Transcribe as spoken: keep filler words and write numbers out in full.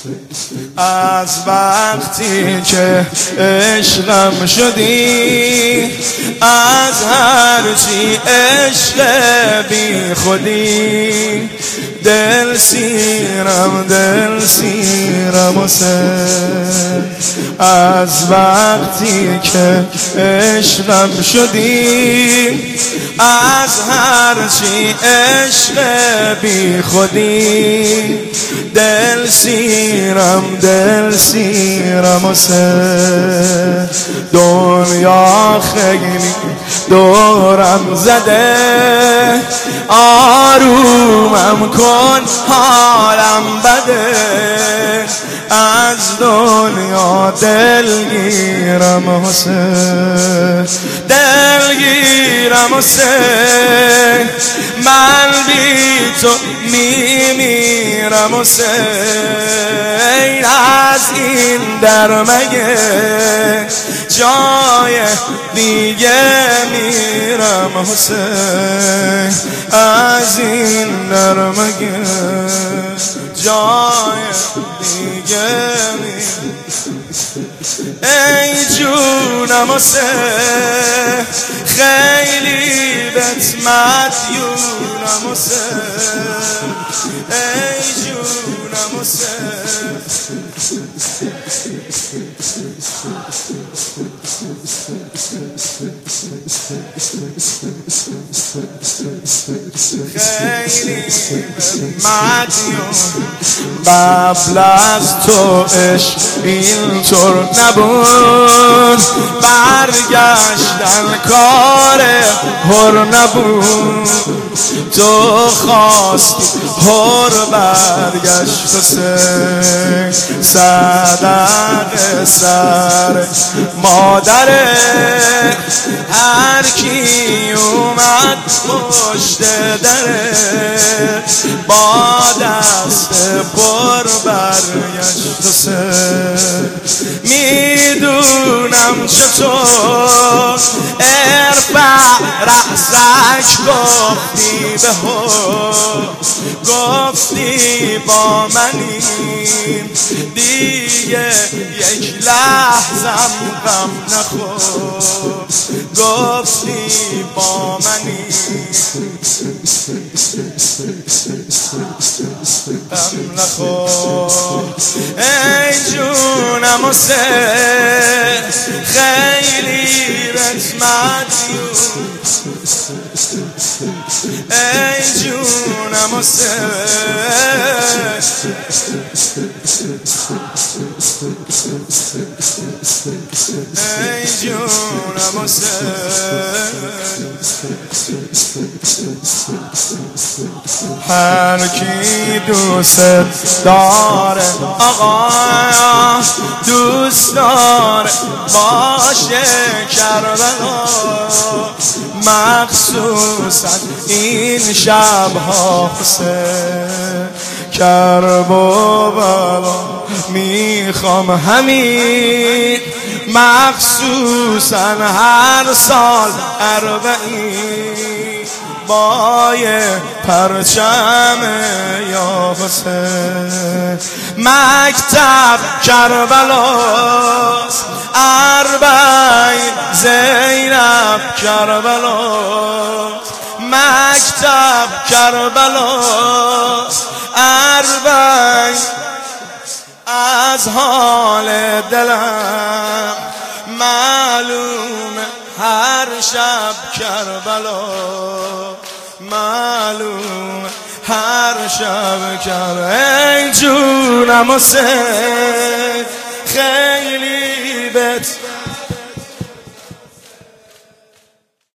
از وقتی که عشقم شدی، از هرچی عشق بی خودی، دل سیرم دل سیرم حسین. از وقتی که عشقم شدی، از هرچی عشق بی خودی، دل سیرم دل سیرم حسین. دنیا خیلی دورم زده، آرومم کن حالم بده. از دنیا دلگیرم حسین، دلگیرم حسین. من بی تو میمیرم حسین. از این در مگه جای دیگه میرم حسین. از این در مگه جای دیگه میرم. ای جونم حسین، خیلی بهت مدیونم حسین. ای جونم حسین، خیلی مدیون. قبل از تو عشق اینطور نبود، برگشتن کار هر نبود. تو خواستی هر برگشت حسین. صدق سر مادره، هر کی اومد پشت دره، با دست پر برگشت حسین. میدونم چطور ارفع رأسک گفتی به هو، گفتی با منی دیگه یک لحظم غم نخور. گفتی با منی غم نخور. ای جونم حسین، خیلی بهت مدیون. ای جونم حسین، ای جونم حسین. هر کی دوست داره آقا، دوست داره باشه کربلا. مخصوصا این شبها حسین، کرب و بلا میخوام همین. مخصوصا هر سال اربعین، با یه پرچم یا حسین. مکتب کربلاست، اربعین زینب کربلاست. مکتب کربلاست، اربعین. از حال دلم معلومه هر شب کربلا، معلومه هر شب کربلا. ای جونم حسین،